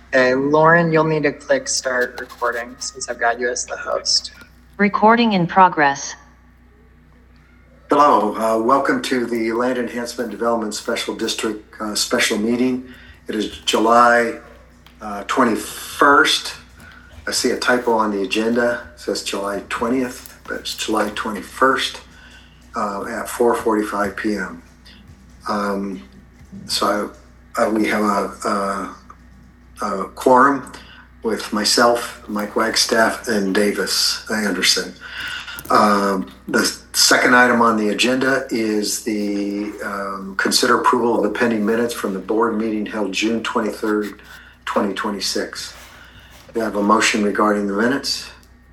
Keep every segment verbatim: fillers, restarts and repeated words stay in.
Okay, Lauren, you'll need to click start recording since I've got you as the host. Recording in progress. Hello, uh, welcome to the Land Enhancement Development Special District uh, special meeting. It is July uh, twenty-first. I see a typo on the agenda. It says July twentieth, but it's July twenty-first uh, at four forty-five p.m. Um, so uh, we have a, a, a quorum with myself, Mike Wagstaff, and Davis Anderson. Um, the second item on the agenda is the um, consider approval of the pending minutes from the board meeting held June twenty-third, twenty twenty-six. Do I have a motion regarding the minutes?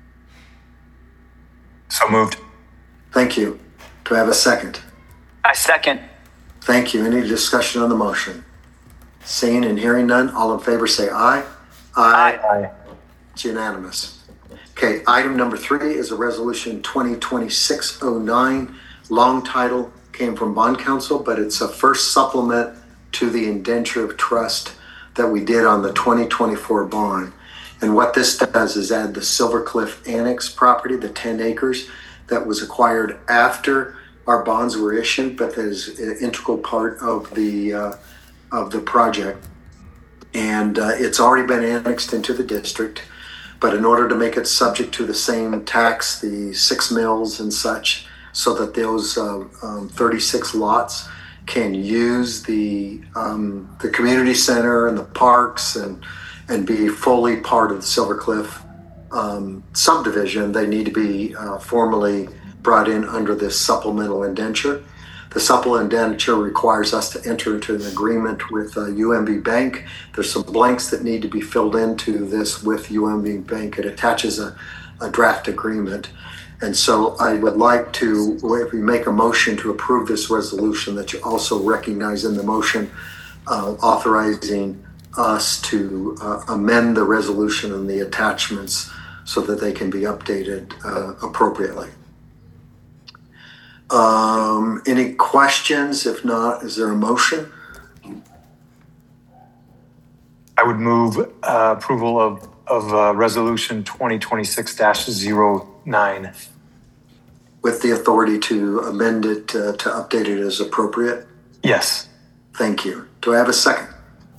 So moved. Thank you. Do I have a second? I second. Thank you. Any discussion on the motion? Seeing and hearing none, all in favor say aye. Aye. Aye. It's unanimous. Okay, item number three is a resolution twenty twenty-six oh nine. Long title came from bond council, but it's a first supplement to the indenture of trust that we did on the twenty twenty-four bond. And what this does is add the Silver Cliff Annex property, the ten acres that was acquired after our bonds were issued, but that is an integral part of the uh, of the project. And uh, it's already been annexed into the district. But in order to make it subject to the same tax, the six mills and such, so that those uh, um, thirty-six lots can use the um, the community center and the parks and and be fully part of the Silver Cliff um, subdivision, they need to be uh, formally brought in under this supplemental indenture. The supplemental indenture requires us to enter into an agreement with uh, U M B Bank. There's some blanks that need to be filled into this with U M B Bank. It attaches a, a draft agreement. And so I would like to, if we make a motion to approve this resolution, that you also recognize in the motion uh, authorizing us to uh, amend the resolution and the attachments so that they can be updated uh, appropriately. Um, any questions? If not, is there a motion? I would move uh, approval of, of uh, resolution twenty twenty-six dash oh nine. With the authority to amend it, uh, to update it as appropriate? Yes. Thank you. Do I have a second?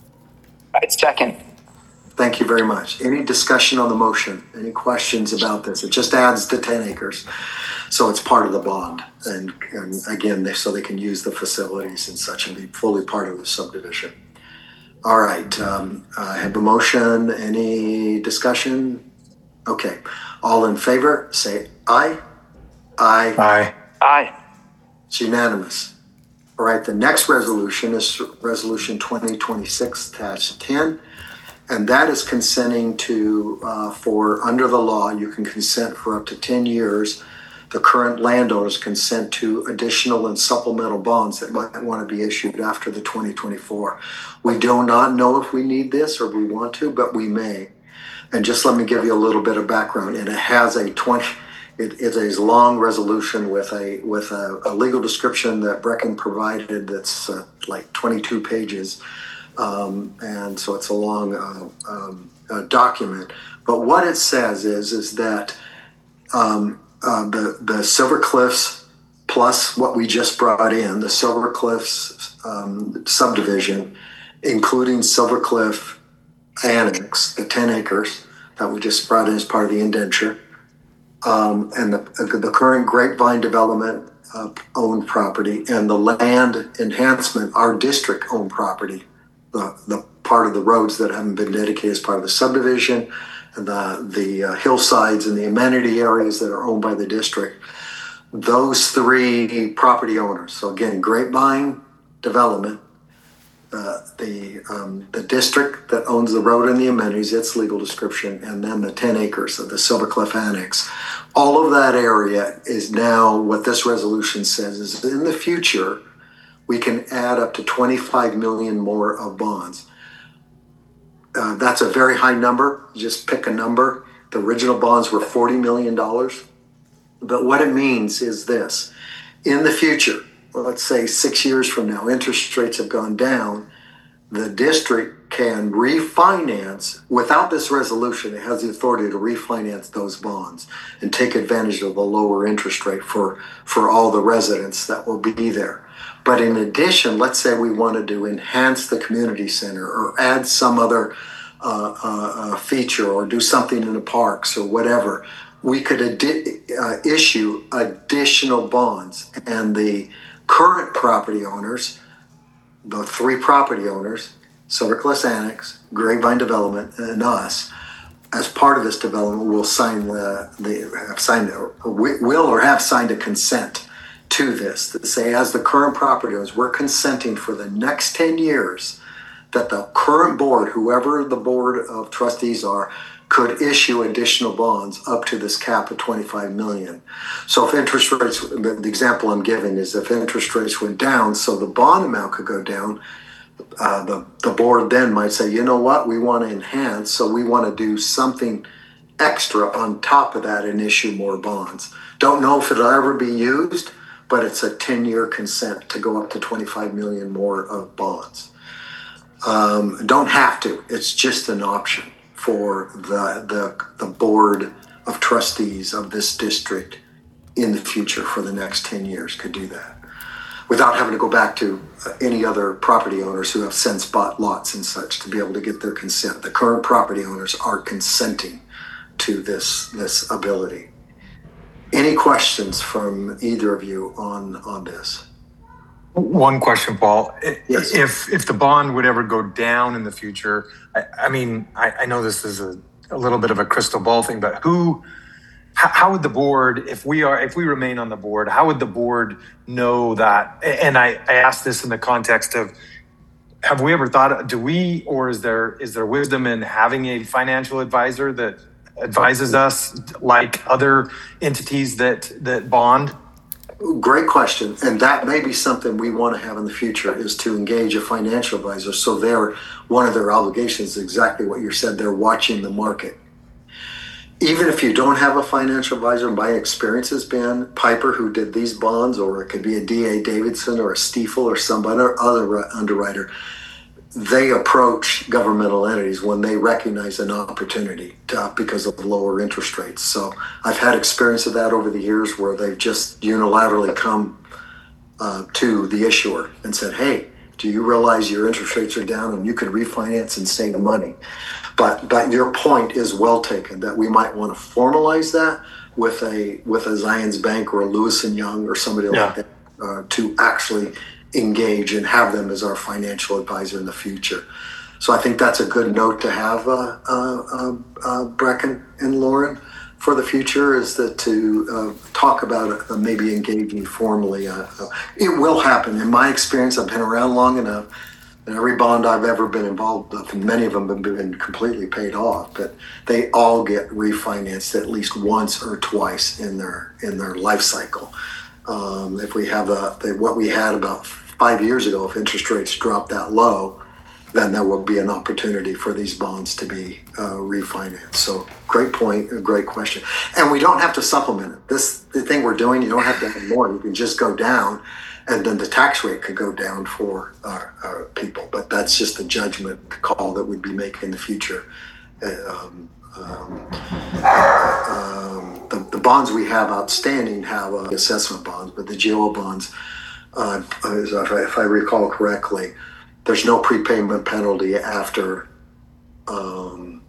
I second. Thank you very much. Any discussion on the motion? Any questions about this? It just adds the ten acres. So it's part of the bond. And, and again, they, so they can use the facilities and such and be fully part of the subdivision. All right. Um, I have a motion. Any discussion? Okay. All in favor, say aye. Aye. Aye. Aye. It's unanimous. All right. The next resolution is resolution twenty twenty-six dash ten. And that is consenting to, uh, for under the law, you can consent for up to ten years. The current landowners consent to additional and supplemental bonds that might want to be issued after the twenty twenty-four. We do not know if we need this or we want to, but we may. And just let me give you a little bit of background. And it has a twenty, it is a long resolution with a with a, a legal description that Brecken provided that's uh, like twenty-two pages. Um, and so it's a long uh, um, uh, document. But what it says is, is that um, Uh, the, the Silver Cliffs plus what we just brought in, the Silver Cliffs um, subdivision, including Silver Cliff Annex, the ten acres that we just brought in as part of the indenture, um, and the, the current Grapevine development uh, owned property, and the land enhancement, our district owned property, the, the part of the roads that haven't been dedicated as part of the subdivision, the the uh, hillsides and the amenity areas that are owned by the district, those three property owners. So again, Grapevine Development, uh, the um, the district that owns the road and the amenities, its legal description, and then the ten acres of the Silver Cliff Annex. All of that area is now what this resolution says is in the future, we can add up to twenty-five million more of bonds. Uh, that's a very high number. Just pick a number. The original bonds were forty million dollars. But what it means is this. In the future, well, let's say six years from now, interest rates have gone down. the district can refinance without this resolution. It has the authority to refinance those bonds and take advantage of the lower interest rate for, for all the residents that will be there. But in addition, let's say we wanted to enhance the community center or add some other uh, uh, uh, feature or do something in the parks or whatever, we could adi- uh, issue additional bonds. And the current property owners, the three property owners, Silver Cliffs Annex, Grapevine Development, and us, as part of this development, will sign the, the have signed or will or have signed a consent to this that say, as the current property owners, we're consenting for the next ten years that the current board, whoever the board of trustees are, could issue additional bonds up to this cap of twenty-five million. So if interest rates, the example I'm giving is if interest rates went down, so the bond amount could go down, uh, the, the board then might say, you know what, we want to enhance, so we want to do something extra on top of that and issue more bonds. Don't know if it'll ever be used, but it's a ten-year consent to go up to twenty-five million more of bonds. Um, don't have to, it's just an option for the, the the board of trustees of this district in the future for the next ten years could do that without having to go back to uh, any other property owners who have since bought lots and such to be able to get their consent. The current property owners are consenting to this this ability. Any questions from either of you on on this? One question, Paul. I- Yes. If if the bond would ever go down in the future, I, I mean, I, I know this is a, a little bit of a crystal ball thing, but who, how, how would the board, if we are, if we remain on the board, how would the board know that? And I, I ask this in the context of, have we ever thought, do we, or is there is there wisdom in having a financial advisor that advises us like other entities that that bond? Great question. And that may be something we want to have in the future is to engage a financial advisor. So they're, one of their obligations is exactly what you said. They're watching the market. Even if you don't have a financial advisor, my experience has been Piper, who did these bonds, or it could be a D A Davidson or a Stiefel or some other, other underwriter. They approach governmental entities when they recognize an opportunity to, because of lower interest rates. So I've had experience of that over the years where they've just unilaterally come uh, to the issuer and said, hey, do you realize your interest rates are down and you can refinance and save money? But but your point is well taken that we might want to formalize that with a with a Zions Bank or a Lewis and Young or somebody Yeah. like that uh, to actually engage and have them as our financial advisor in the future. So I think that's a good note to have, uh, uh, uh, uh, Brecken and Lauren, for the future, is that to uh, talk about uh, maybe engaging formally. Uh, uh, it will happen. In my experience, I've been around long enough, and every bond I've ever been involved with, and many of them have been completely paid off, but they all get refinanced at least once or twice in their in their life cycle. Um, if we have a, the, what we had about five years ago, if interest rates drop that low, then there will be an opportunity for these bonds to be uh, refinanced. So great point, a great question. And we don't have to supplement it. This the thing we're doing, you don't have to have more. You can just go down, and then the tax rate could go down for our, our people. But that's just a judgment call that we'd be making in the future. Uh, Um, um, um, the, the bonds we have outstanding have uh, assessment bonds, but the G O bonds, uh, if, I, if I recall correctly, there's no prepayment penalty after um,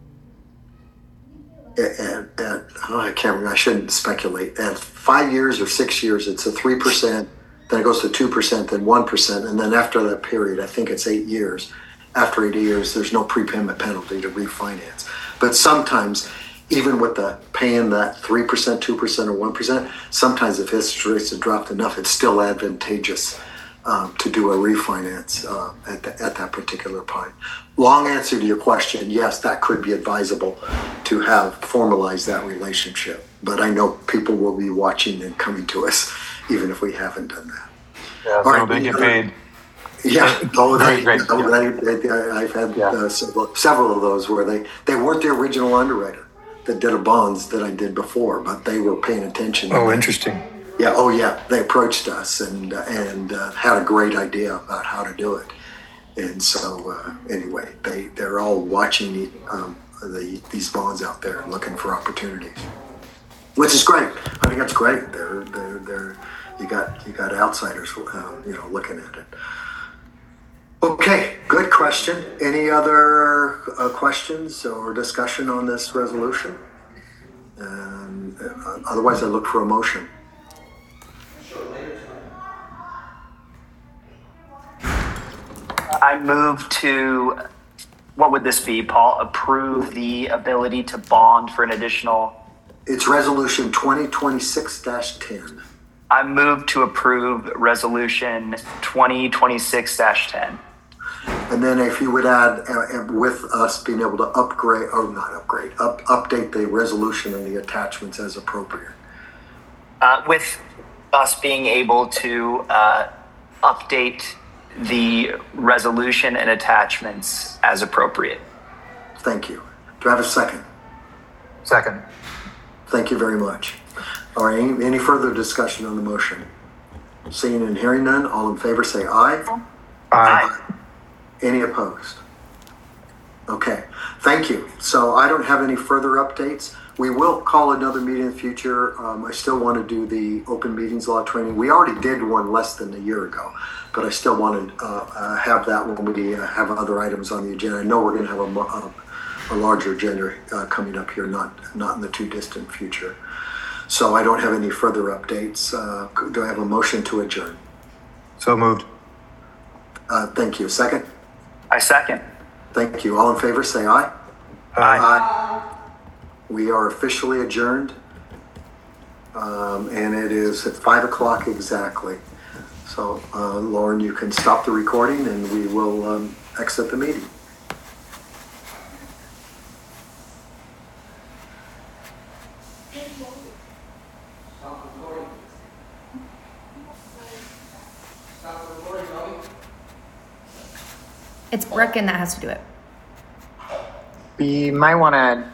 at, at oh, I can't remember, I shouldn't speculate. At five years or six years, it's a three percent, then it goes to two percent, then one percent, and then after that period, I think it's eight years. After eight years, there's no prepayment penalty to refinance. But sometimes, even with the paying that three percent, two percent, or one percent, sometimes if interest rates have dropped enough, it's still advantageous um, to do a refinance uh, at, the, at that particular point. Long answer to your question, yes, that could be advisable to have formalized that relationship. But I know people will be watching and coming to us, even if we haven't done that. Yeah, All so right, they get paid. Yeah, oh, they, Great, great, yeah. they, they, I've had Yeah. uh, several, several of those where they, they weren't the original underwriter that did a bonds that I did before, but they were paying attention. Oh, interesting. Yeah, oh yeah, they approached us and uh, and uh, had a great idea about how to do it. And so, uh, anyway, they, they're all watching, um, the, these bonds out there and looking for opportunities, which is great. I think that's great. They're, they're, they're, you got, you got outsiders, uh, you know, looking at it. Okay, good question. Any other uh, questions or discussion on this resolution? Um, uh, otherwise, I look for a motion. I move to, what would this be, Paul? Approve the ability to bond for an additional, It's resolution twenty twenty-six ten. I move to approve resolution twenty twenty-six ten. And then if you would add, uh, with us being able to upgrade, or not upgrade, up, update the resolution and the attachments as appropriate. Uh, with us being able to uh, update the resolution and attachments as appropriate. Thank you. Do I have a second? Second. Thank you very much. All right, any, any further discussion on the motion? Seeing and hearing none, all in favor say aye. Aye. Any opposed? Okay, thank you. So I don't have any further updates. We will call another meeting in the future. Um, I still want to do the open meetings law training. We already did one less than a year ago, but I still want to uh, uh, have that when we uh, have other items on the agenda. I know we're going to have a, mo- a, a larger agenda uh, coming up here, not not in the too distant future. So I don't have any further updates. Uh, do I have a motion to adjourn? So moved. Uh, thank you. Second? I second. Thank you. All in favor, say aye. Aye. Aye. We are officially adjourned. Um, and it is at five o'clock exactly. So, uh, Lauren, you can stop the recording and we will um, exit the meeting. It's Brecken that has to do it. We might want to